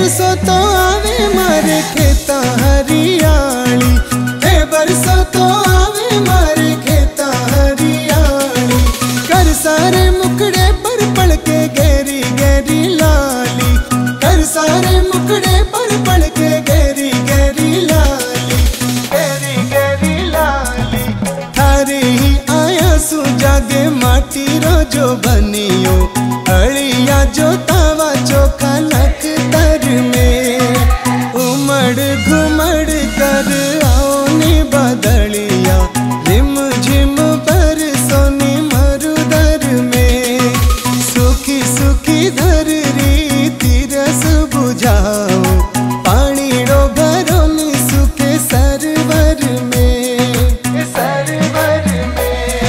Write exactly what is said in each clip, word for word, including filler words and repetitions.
बरसों तो आवे मारे खेता हरियाली, हे बरसों तो आवे मारे खेता हरियाली। कर सारे मुकड़े पर पड़ के गहरी गहरी लाली, कर सारे मुकड़े पर पड़ के गहरी गहरी लाली, गहरी गहरी लाली। थारे ही आया सु जागे माटी रो जो बनियो, अड़िया जो तावा चोखा लख तर में। उमड़ घुमड़ कर आओ नी बदलिया, रिम झिम बरसों नी मरुदर में। सुखी सुखी धररी तिरस बुझाओ, पानी रो भरो नी सुखे सरवर में, सरवर में।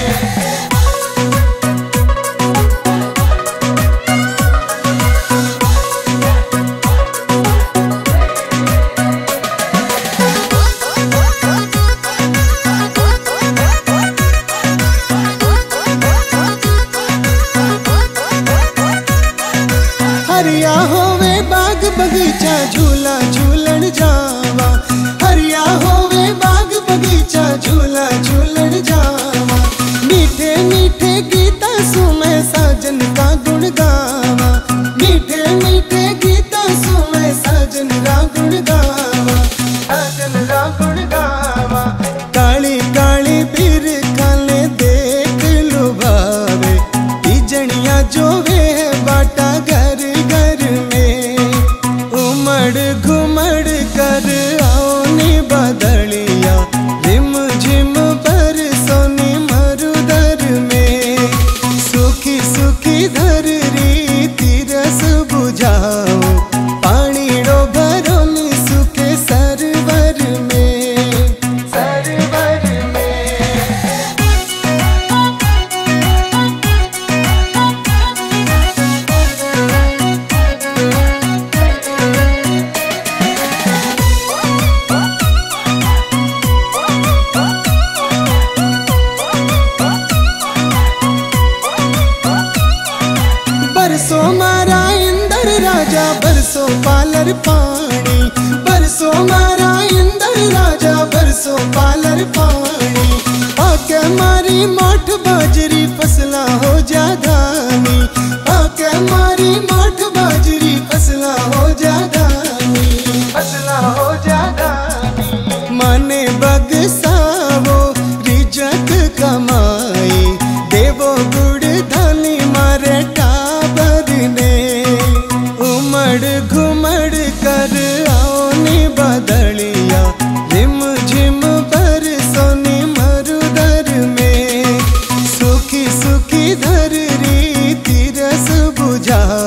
हरिया होवे बाग बगीचा झूला झूलन जावा, हरिया होवे बाग बगीचा झूला झूलन जावा। मीठे मीठे गीता सुमे साजन का गुण गावा, मीठे मीठे गीता सुमे साजन का गुण गावा, साजन का गुण गावा। काली काली पीर खाले देख लुभावे, तीजनिया जोवे है बाटा घर घर में। उमड़ घुमड़ कर आओ नी बदलिया, रिम झिम बरसों नी मरुदर में। सुखी सुखी धररी तिरस बुझाओ, पानी रो भरो नी सुखे सरवर में, सरवर में। बरसों मारा इंदर राजा बरसों पालर पानी, बरसों मारा इंदर राजा बरसों पालर पानी। आके मारी माठ बाजरी फसला हो जा धानी, आके मारी माठ बाजरी फसला हो जा धानी, फसला हो जा धानी। मने बगसावो रिजक कमाई, देवो गुड़ धानी मारे टाबर ने। उमड़ घुमड़ कर आओ नी बदलिया, रिम झिम बरसों नी मरुदर में। सुखी सुखी धररी तिरस बुझाओ,